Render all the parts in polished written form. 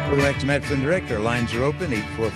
Welcome back to Matt Flynn Direct. Our lines are open,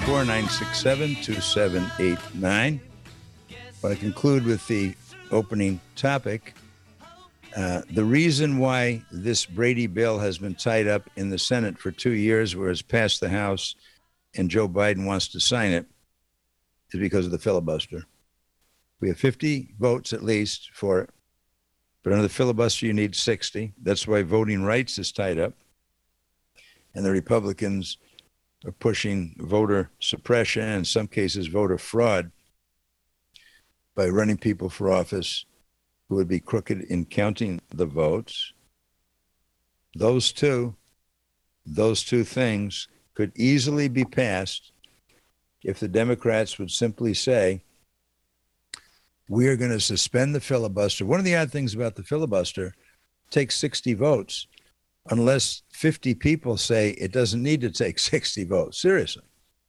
844-967-2789. I want to conclude with the opening topic. The reason why this Brady bill has been tied up in the Senate for 2 years, whereas passed the House and Joe Biden wants to sign it, is because of the filibuster. We have 50 votes at least for it, but under the filibuster you need 60. That's why voting rights is tied up. And the Republicans are pushing voter suppression, in some cases voter fraud, by running people for office who would be crooked in counting the votes. Those two things could easily be passed if the Democrats would simply say, we are going to suspend the filibuster. One of the odd things about the filibuster, takes 60 votes, unless 50 people say it doesn't need to take 60 votes. Seriously.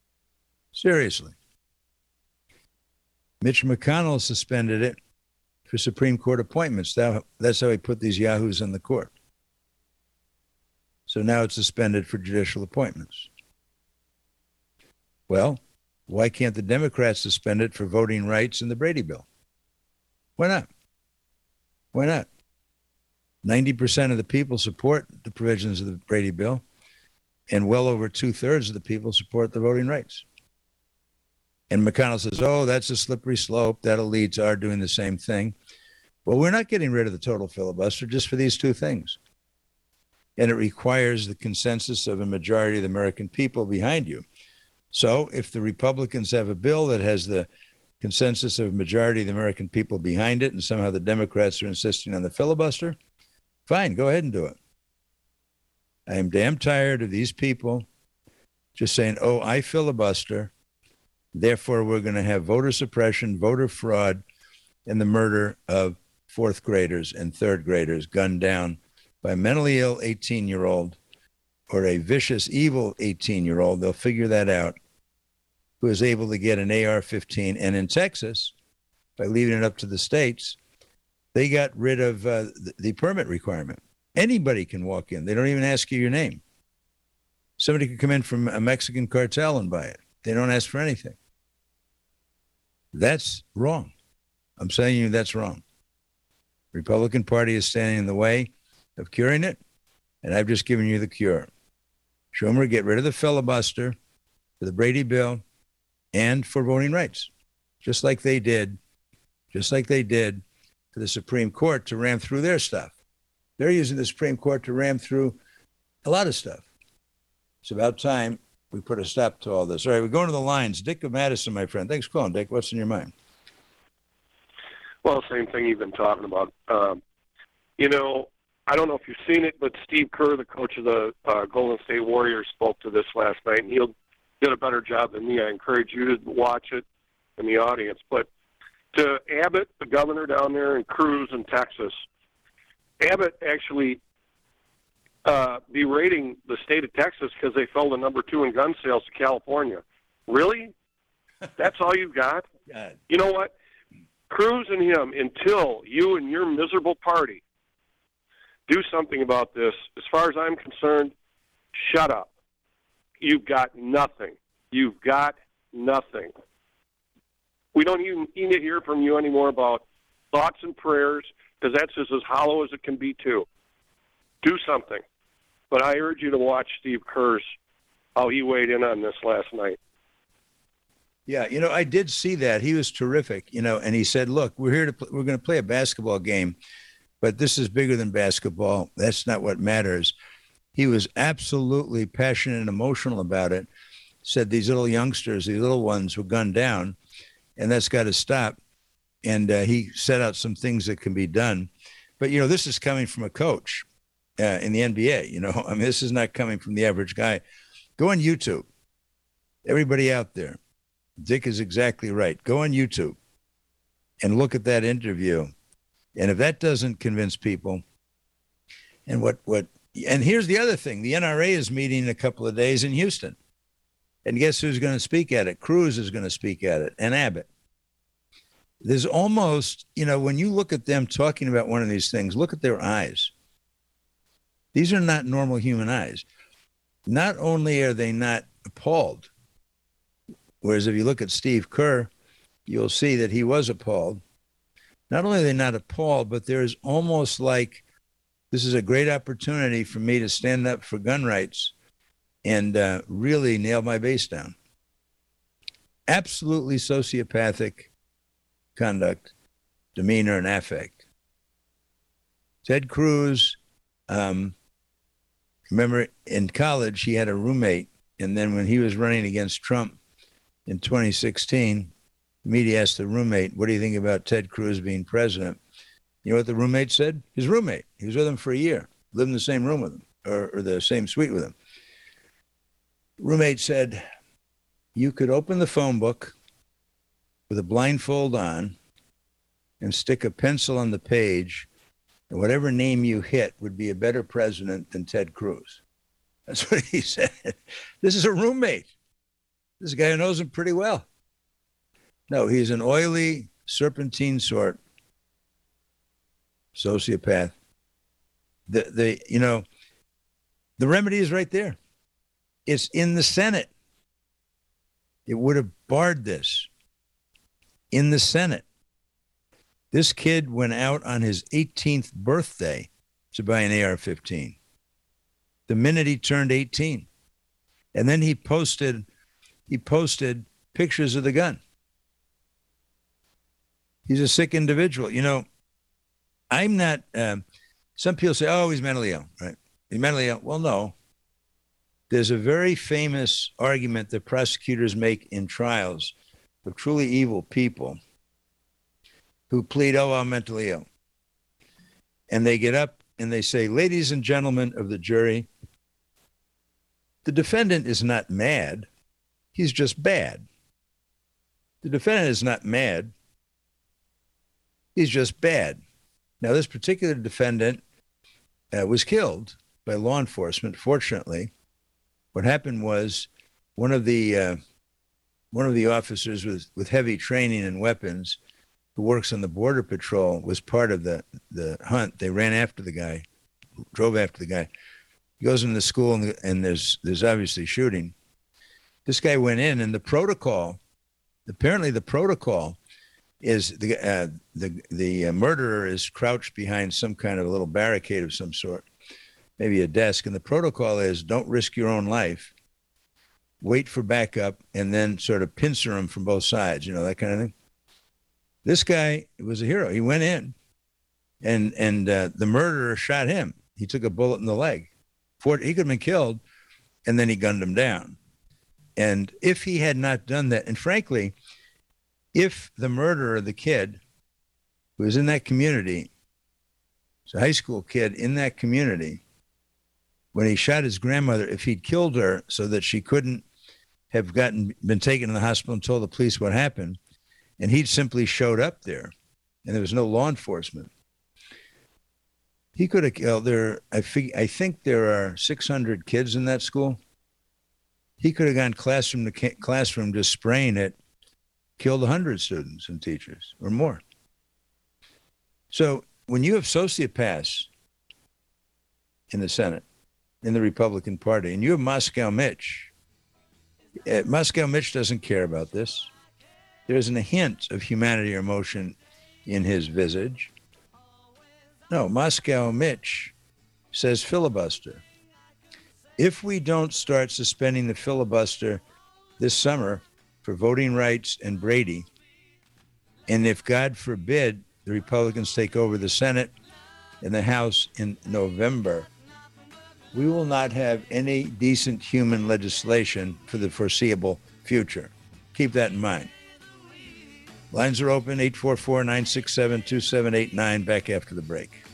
Mitch McConnell suspended it for Supreme Court appointments. That's how he put these yahoos in the court. So now it's suspended for judicial appointments. Well, why can't the Democrats suspend it for voting rights in the Brady bill? Why not? 90% of the people support the provisions of the Brady bill, and well over 2/3 of the people support the voting rights. And McConnell says, oh, that's a slippery slope. That'll lead to our doing the same thing. Well, we're not getting rid of the total filibuster just for these two things. And it requires the consensus of a majority of the American people behind you. So if the Republicans have a bill that has the consensus of a majority of the American people behind it, and somehow the Democrats are insisting on the filibuster, fine, go ahead and do it. I am damn tired of these people just saying, oh, I filibuster, therefore we're going to have voter suppression, voter fraud, and the murder of fourth graders and third graders gunned down by a mentally ill 18-year-old or a vicious, evil 18-year-old. They'll figure that out, who is able to get an AR-15. And in Texas, by leaving it up to the states, they got rid of the permit requirement. Anybody can walk in. They don't even ask you your name. Somebody could come in from a Mexican cartel and buy it. They don't ask for anything. That's wrong. I'm saying you that's wrong. The Republican Party is standing in the way of curing it, and I've just given you the cure. Schumer, get rid of the filibuster for the Brady bill and for voting rights, just like they did for the Supreme Court to ram through their stuff. They're using the Supreme Court to ram through a lot of stuff. It's about time we put a stop to all this. All right, we're going to the lines. Dick of Madison, my friend. Thanks for calling, Dick. What's in your mind? Well, same thing you've been talking about. I don't know if you've seen it, but Steve Kerr, the coach of the Golden State Warriors, spoke to this last night, and he did a better job than me. I encourage you to watch it in the audience. But to Abbott, the governor down there, and Cruz in Texas, Abbott actually berating the state of Texas because they fell to number 2 in gun sales to California. Really? That's all you've got? God. You know what? Cruz and him, until you and your miserable party do something about this, as far as I'm concerned, shut up. You've got nothing. We don't even need to hear from you anymore about thoughts and prayers, because that's just as hollow as it can be, too. Do something. But I urge you to watch Steve Kerr's, how he weighed in on this last night. Yeah, I did see that. He was terrific, and he said, look, we're going to play a basketball game, but this is bigger than basketball. That's not what matters. He was absolutely passionate and emotional about it. Said these little youngsters, these little ones were gunned down, and that's got to stop. And he set out some things that can be done. But, this is coming from a coach in the NBA. This is not coming from the average guy. Go on YouTube. Everybody out there. Dick is exactly right. Go on YouTube and look at that interview. And if that doesn't convince people, and and here's the other thing. The NRA is meeting in a couple of days in Houston. And guess who's going to speak at it? Cruz is going to speak at it, and Abbott. There's almost, when you look at them talking about one of these things, look at their eyes. These are not normal human eyes. not only are they not appalled, whereas if you look at Steve Kerr, you'll see that he was appalled. Not only are they not appalled, but there's almost like, this is a great opportunity for me to stand up for gun rights and really nail my base down. Absolutely sociopathic conduct, demeanor, and affect. Ted Cruz, remember in college, he had a roommate. And then when he was running against Trump in 2016, the media asked the roommate, what do you think about Ted Cruz being president? You know what the roommate said? His roommate. He was with him for a year, lived in the same room with him, or the same suite with him. Roommate said, you could open the phone book with a blindfold on and stick a pencil on the page, and whatever name you hit would be a better president than Ted Cruz. That's what he said. This is a roommate. This is a guy who knows him pretty well. No, he's an oily, serpentine sort, sociopath. The remedy is right there. It's in the Senate. It would have barred this in the Senate. This kid went out on his 18th birthday to buy an AR-15. The minute he turned 18. And then he posted pictures of the gun. He's a sick individual. You know, I'm not, some people say, oh, he's mentally ill, right? He's mentally ill. Well, no. There's a very famous argument that prosecutors make in trials of truly evil people who plead, oh, I'm mentally ill. And they get up and they say, ladies and gentlemen of the jury, the defendant is not mad. He's just bad. The defendant is not mad. He's just bad. Now, this particular defendant was killed by law enforcement. Fortunately, what happened was one of the officers with heavy training and weapons, who works on the Border Patrol, was part of the hunt. They ran after the guy, drove after the guy. He goes into the school and there's obviously shooting. This guy went in, and apparently the protocol is the murderer is crouched behind some kind of a little barricade of some sort, maybe a desk. And the protocol is don't risk your own life, wait for backup, and then sort of pincer him from both sides, that kind of thing. This guy was a hero. He went in, and the murderer shot him. He took a bullet in the leg. He could have been killed, and then he gunned him down. And if he had not done that, and frankly, if the murderer, the kid who was in that community, was a high school kid in that community, when he shot his grandmother, if he'd killed her so that she couldn't have been taken to the hospital and told the police what happened, and he'd simply showed up there, and there was no law enforcement, he could have killed there. I think there are 600 kids in that school. He could have gone classroom to classroom just spraying it, killed 100 students and teachers or more. So when you have sociopaths in the Senate, in the Republican Party, and you have Moscow Mitch doesn't care about this. There isn't a hint of humanity or emotion in his visage. No, Moscow Mitch says filibuster. If we don't start suspending the filibuster this summer for voting rights and Brady, and if, God forbid, the Republicans take over the Senate and the House in November, we will not have any decent human legislation for the foreseeable future. Keep that in mind. Lines are open, 844-967-2789, back after the break.